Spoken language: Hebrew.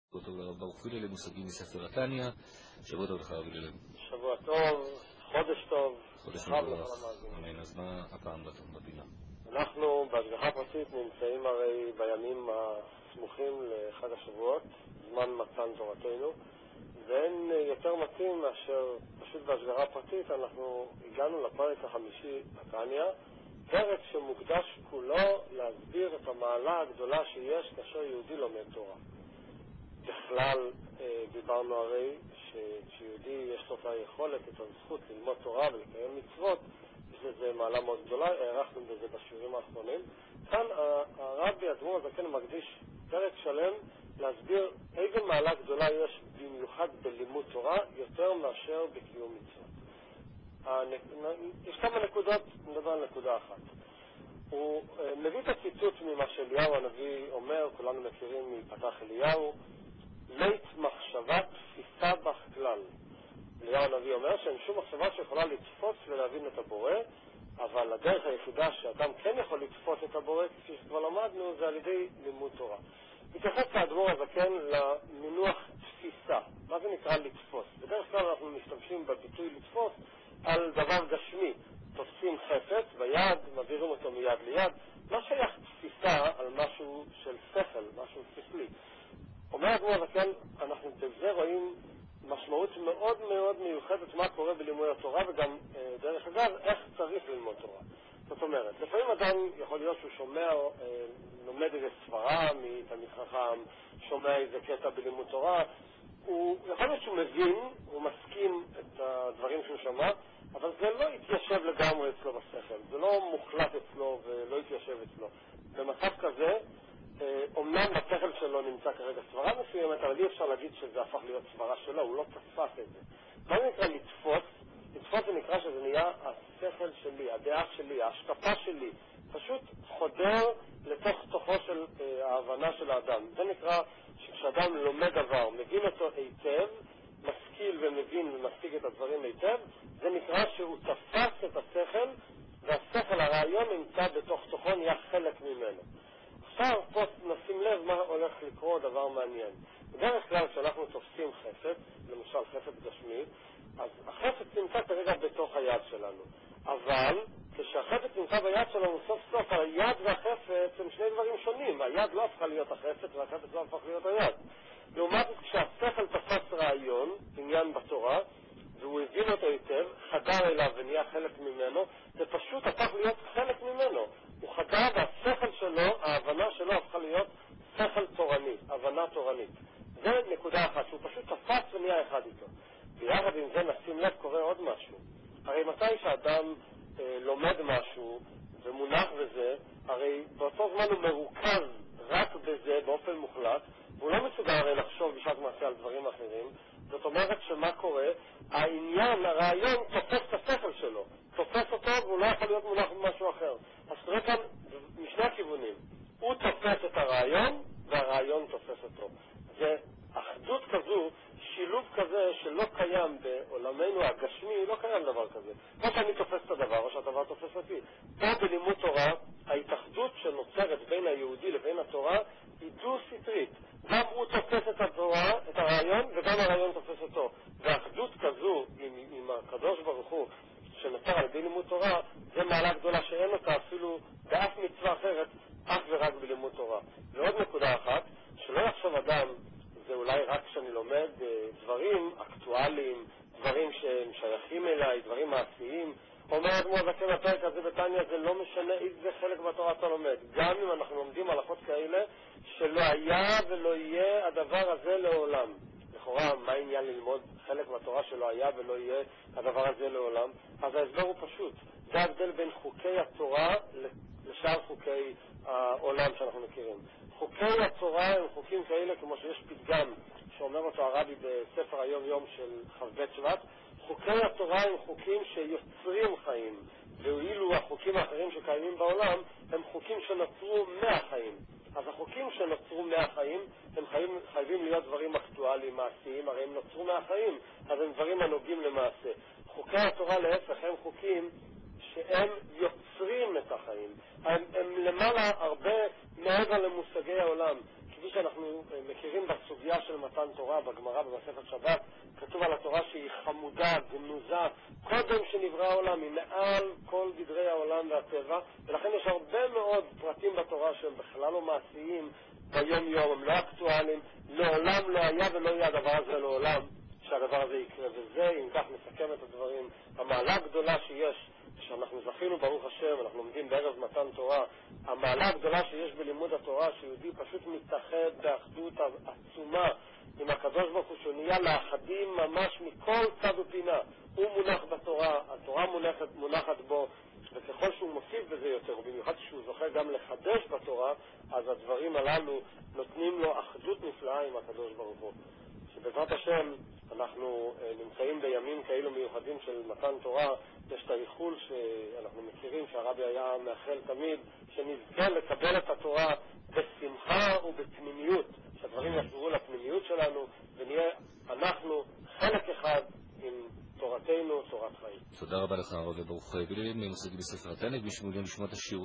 אותו ברוך הוא למושגים מספר התניא. שבוע טוב לך רבי ללב. שבוע טוב, חודש טוב. חודש מבורך. אמן. אז מה הפעם בפינה? אנחנו בהשגחה פרטית נמצאים הרי בימים הסמוכים לחג השבועות, זמן מתן תורתנו, ואין יותר מתאים מאשר פשוט בהשגחה פרטית. אנחנו הגענו לפרק החמישי בתניא, פרק שמוקדש כולו להסביר את המעלה הגדולה שיש כאשר יהודי לומד תורה. בכלל דיברנו הרי שכשיהודי יש לו את היכולת, את הזכות ללמוד תורה ולקיים מצוות, יש לזה מעלה מאוד גדולה, הערכנו בזה בשיעורים האחרונים. כאן הרבי אדמו"ר הזקן מקדיש פרק שלם להסביר איזה מעלה גדולה יש במיוחד בלימוד תורה יותר מאשר בקיום מצוות. יש כמה נקודות, נדבר על נקודה אחת. הוא מביא את הציטוט ממה שאליהו הנביא אומר, כולנו מכירים מפתח אליהו, לית מחשבה תפיסה בך כלל. אליהו הנביא אומר שאין שום מחשבה שיכולה לתפוס ולהבין את הבורא, אבל הדרך היחידה שאדם כן יכול לתפוס את הבורא, כפי שכבר למדנו, זה על ידי לימוד תורה. מתייחס האדמו"ר הזקן למינוח תפיסה. מה זה נקרא לתפוס? בדרך כלל אנחנו משתמשים בביטוי לתפוס על דבר גשמי. תופסים חפץ ביד, מעבירים אותו מיד ליד. מה שייך תפיסה על משהו של שכל, משהו שכלי? אומר האדמו"ר הזקן, אנחנו בזה רואים משמעות מאוד מאוד מיוחדת מה קורה בלימוד התורה, וגם דרך אגב איך צריך ללמוד תורה. זאת אומרת, לפעמים אדם יכול להיות שהוא שומע, לומד איזה סברה מתלמיד חכם, שומע איזה קטע בלימוד תורה, הוא יכול להיות שהוא מבין, הוא מסכים את הדברים שהוא שמע, אבל זה לא יתיישב לגמרי אצלו בשכל, זה לא מוחלט אצלו ולא יתיישב אצלו. במצב כזה, אומנם בשכל שלו נמצא כרגע סברה מסוימת, אבל אי אפשר להגיד שזה הפך להיות סברה שלו, הוא לא תפס את זה. מה זה נקרא לתפוס? לתפוס זה נקרא שזה נהיה השכל שלי, הדעה שלי, ההשקפה שלי, פשוט חודר לתוך תוכו של ההבנה של האדם. זה נקרא שכשאדם לומד דבר, מבין אותו היטב, משכיל ומבין ומשיג את הדברים היטב, זה נקרא שהוא תפס את השכל, והשכל, הרעיון נמצא בתוך תוכו, נהיה חלק ממנו. עכשיו פה נשים לב מה הולך לקרוא דבר מעניין. בדרך כלל כשאנחנו תופסים חפץ, למשל חפץ גשמי, אז החפץ נמצא כרגע בתוך היד שלנו. אבל כשהחפץ נמצא ביד שלנו, סוף סוף היד והחפץ הם שני דברים שונים. היד לא הפכה להיות החפץ והחפץ לא הפך להיות היד. לעומת זאת, כשהשכל תפס רעיון, עניין בתורה, והוא הבין אותו היטב, חדר אליו ונהיה חלק ממנו, זה פשוט הפך להיות חלק ממנו. הוא חדר והשכל שלו, ההבנה שלו הפכה להיות שכל תורני, הבנה תורנית. זה נקודה אחת, שהוא פשוט תפס ונהיה אחד איתו. ויחד עם זה נשים לב קורה עוד משהו. הרי מתי שאדם לומד משהו ומונח בזה, הרי באותו זמן הוא מרוכז רק בזה באופן מוחלט, והוא לא מסוגל הרי לחשוב בשעת מעשה על דברים אחרים. זאת אומרת שמה קורה? העניין, הרעיון תופס את השכל שלו, תופס אותו והוא לא יכול להיות מונח במשהו אחר. אז תראה כאן משני הכיוונים, הוא תופס את הרעיון והרעיון תופס אותו. זה אחדות כזו, שילוב כזה שלא קיים בעולמנו הגשמי, לא קיים דבר כזה. או שאני תופס את הדבר או שהדבר תופס אותי. פה בלימוד תורה, ההתאחדות שנוצרת בין היהודי לבין התורה היא דו-סטרית. גם הוא תופס את התורה, את הרעיון, וגם הרעיון תופס אותו. והאחדות כזו עם הקדוש ברוך הוא שנוצר על ידי לימוד תורה, זה מעלה גדולה שאין אותה אפילו באף מצווה אחרת, אך ורק בלימוד תורה. ועוד נקודה אחת, שלא יחשוב אדם, זה אולי רק כשאני לומד דברים אקטואליים, דברים שהם שייכים אליי, דברים מעשיים. אומר אדמו"ר הזקן בפרק הזה בתניא, זה לא משנה איזה חלק בתורה אתה לומד. גם אם אנחנו לומדים הלכות כאלה, שלא היה ולא יהיה הדבר הזה לעולם. לכאורה, מה העניין ללמוד חלק מהתורה שלא היה ולא יהיה הדבר הזה לעולם? אז ההסבר הוא פשוט. זה ההבדל בין חוקי התורה לשאר חוקי העולם שאנחנו מכירים. חוקי התורה הם חוקים כאלה כמו שיש פתגם שאומר אותו הרבי בספר היום יום של ח"ב שבט. חוקי התורה הם חוקים שיוצרים חיים, ואילו החוקים האחרים שקיימים בעולם הם חוקים שנוצרו מהחיים. אז החוקים שנוצרו מהחיים הם חייבים להיות דברים אקטואליים, מעשיים, הרי הם נוצרו מהחיים, אז הם דברים הנוגעים למעשה. חוקי התורה להפך הם חוקים שהם יוצרים את החיים, הם למעלה הרבה מעבר למושגי העולם. כפי כפי שאנחנו מכירים בסוגיה של מתן תורה בגמרא במסכת שבת, כתוב על התורה שהיא חמודה, גנוזה, קודם שנברא העולם, היא מעל כל גדרי העולם והטבע, ולכן יש הרבה מאוד פרטים בתורה שהם בכלל לא מעשיים ביום יום, הם לא אקטואליים, לעולם לא היה ולא יהיה הדבר הזה לעולם שהדבר הזה יקרה. וזה, אם כך נסכם את הדברים, המעלה הגדולה שיש, שאנחנו זכינו ברוך השם, אנחנו לומדים בערב מתן תורה, המעלה הגדולה שיש בלימוד התורה, שיהודי פשוט מתאחד באחדות עצומה עם הקדוש ברוך הוא, שהוא נהיה לאחדים ממש מכל צד ופינה. הוא מונח בתורה, התורה מונחת בו, וככל שהוא מוסיף בזה יותר, ובמיוחד שהוא זוכה גם לחדש בתורה, אז הדברים הללו נותנים לו אחדות נפלאה עם הקדוש ברוך הוא. שבעזרת השם אנחנו נמצאים בימים כאלו מיוחדים של מתן תורה. יש את האיחול שאנחנו מכירים שהרבי היה מאחל תמיד, שנזכה לקבל את התורה בשמחה ובפנימיות, שהדברים יחזרו לפנימיות שלנו ונהיה אנחנו חלק אחד עם תורתנו, תורת חיים. תודה רבה לך הרב, ברוך בלילים, מושגים בספר התניא, בשביל לשמוע את השיעור